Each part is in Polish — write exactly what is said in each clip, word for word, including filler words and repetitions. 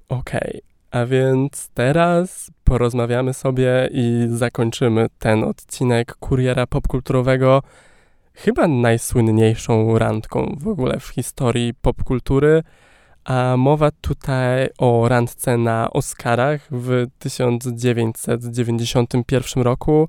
Okej, a więc teraz porozmawiamy sobie i zakończymy ten odcinek Kuriera Popkulturowego chyba najsłynniejszą randką w ogóle w historii popkultury, a mowa tutaj o randce na Oscarach w tysiąc dziewięćset dziewięćdziesiątym pierwszym roku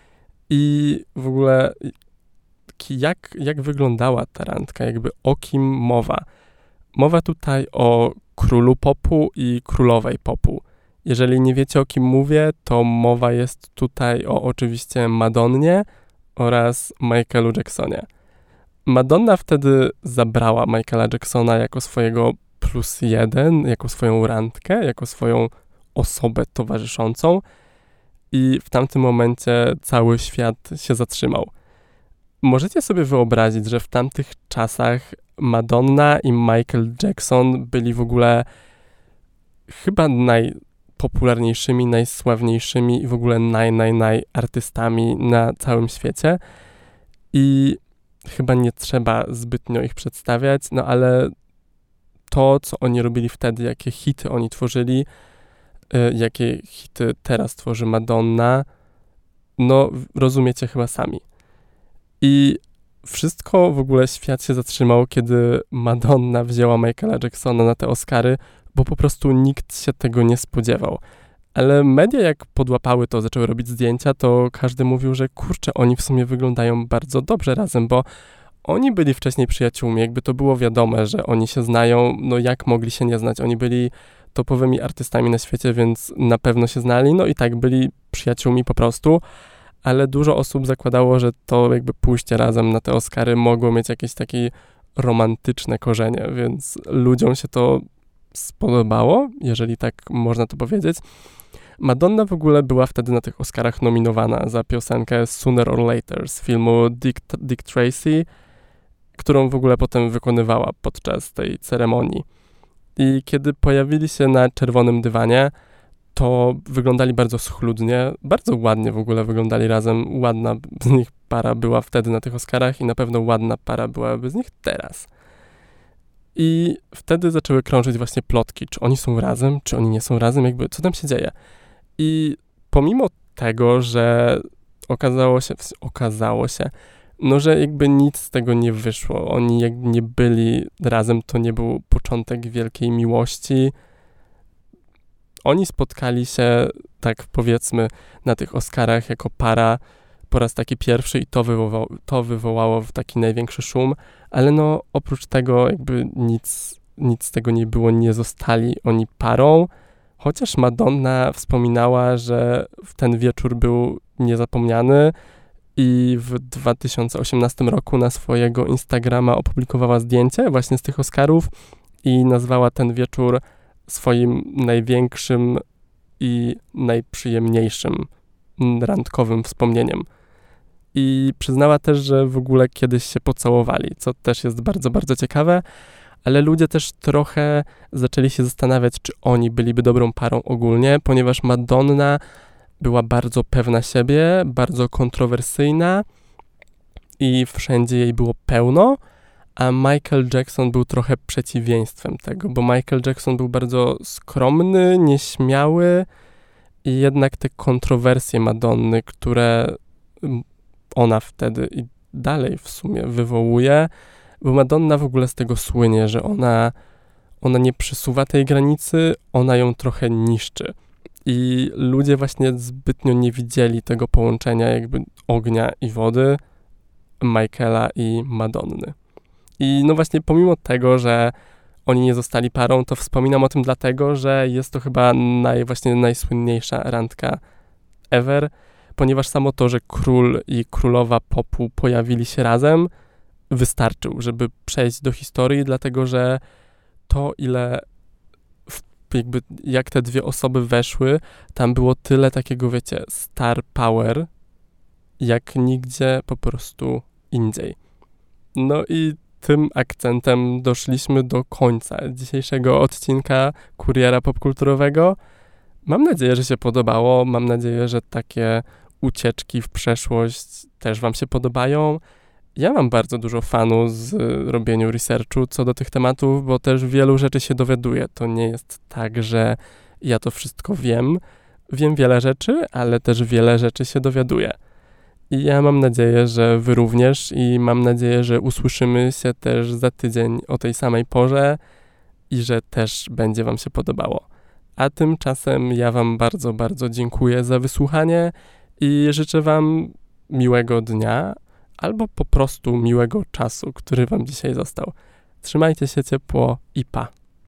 i w ogóle jak, jak wyglądała ta randka, jakby o kim mowa. Mowa tutaj o królu popu i królowej popu. Jeżeli nie wiecie, o kim mówię, to mowa jest tutaj o oczywiście Madonnie oraz Michaelu Jacksonie. Madonna wtedy zabrała Michaela Jacksona jako swojego plus jeden, jako swoją randkę, jako swoją osobę towarzyszącą i w tamtym momencie cały świat się zatrzymał. Możecie sobie wyobrazić, że w tamtych czasach Madonna i Michael Jackson byli w ogóle chyba najpopularniejszymi, najsławniejszymi i w ogóle naj, naj, naj artystami na całym świecie. I chyba nie trzeba zbytnio ich przedstawiać, no ale to, co oni robili wtedy, jakie hity oni tworzyli, y, jakie hity teraz tworzy Madonna, no rozumiecie chyba sami. I wszystko w ogóle świat się zatrzymał, kiedy Madonna wzięła Michaela Jacksona na te Oscary, bo po prostu nikt się tego nie spodziewał. Ale media jak podłapały to, zaczęły robić zdjęcia, to każdy mówił, że kurczę, oni w sumie wyglądają bardzo dobrze razem, bo oni byli wcześniej przyjaciółmi, jakby to było wiadome, że oni się znają, no jak mogli się nie znać? Oni byli topowymi artystami na świecie, więc na pewno się znali, no i tak, byli przyjaciółmi po prostu, ale dużo osób zakładało, że to jakby pójście razem na te Oscary mogło mieć jakieś takie romantyczne korzenie, więc ludziom się to spodobało, jeżeli tak można to powiedzieć. Madonna w ogóle była wtedy na tych Oscarach nominowana za piosenkę Sooner or Later z filmu Dick, Dick Tracy, którą w ogóle potem wykonywała podczas tej ceremonii. I kiedy pojawili się na czerwonym dywanie, to wyglądali bardzo schludnie, bardzo ładnie w ogóle wyglądali razem. Ładna z nich para była wtedy na tych Oscarach i na pewno ładna para byłaby z nich teraz. I wtedy zaczęły krążyć właśnie plotki, czy oni są razem, czy oni nie są razem, jakby co tam się dzieje. I pomimo tego, że okazało się, okazało się, no że jakby nic z tego nie wyszło, oni jak nie byli razem, to nie był początek wielkiej miłości. Oni spotkali się, tak powiedzmy, na tych Oscarach jako para po raz taki pierwszy i to, wywoła, to wywołało taki największy szum, ale no oprócz tego jakby nic, nic z tego nie było, nie zostali oni parą, chociaż Madonna wspominała, że ten wieczór był niezapomniany i w dwa tysiące osiemnastym roku na swojego Instagrama opublikowała zdjęcie właśnie z tych Oscarów i nazwała ten wieczór swoim największym i najprzyjemniejszym randkowym wspomnieniem. I przyznała też, że w ogóle kiedyś się pocałowali, co też jest bardzo, bardzo ciekawe, ale ludzie też trochę zaczęli się zastanawiać, czy oni byliby dobrą parą ogólnie, ponieważ Madonna była bardzo pewna siebie, bardzo kontrowersyjna i wszędzie jej było pełno, a Michael Jackson był trochę przeciwieństwem tego, bo Michael Jackson był bardzo skromny, nieśmiały i jednak te kontrowersje Madonny, które ona wtedy i dalej w sumie wywołuje, bo Madonna w ogóle z tego słynie, że ona, ona nie przesuwa tej granicy, ona ją trochę niszczy. I ludzie właśnie zbytnio nie widzieli tego połączenia jakby ognia i wody, Michaela i Madonny. I no właśnie pomimo tego, że oni nie zostali parą, to wspominam o tym dlatego, że jest to chyba naj, właśnie najsłynniejsza randka ever, ponieważ samo to, że król i królowa popu pojawili się razem, wystarczył, żeby przejść do historii, dlatego że to, ile w, jakby jak te dwie osoby weszły, tam było tyle takiego, wiecie, star power, jak nigdzie po prostu indziej. No i tym akcentem doszliśmy do końca dzisiejszego odcinka Kuriera Popkulturowego. Mam nadzieję, że się podobało. Mam nadzieję, że takie ucieczki w przeszłość też wam się podobają. Ja mam bardzo dużo fanu z robieniu researchu co do tych tematów, bo też wielu rzeczy się dowiaduję. To nie jest tak, że ja to wszystko wiem. Wiem wiele rzeczy, ale też wiele rzeczy się dowiaduję. I ja mam nadzieję, że wy również i mam nadzieję, że usłyszymy się też za tydzień o tej samej porze i że też będzie wam się podobało. A tymczasem ja wam bardzo, bardzo dziękuję za wysłuchanie i życzę wam miłego dnia albo po prostu miłego czasu, który wam dzisiaj został. Trzymajcie się ciepło i pa!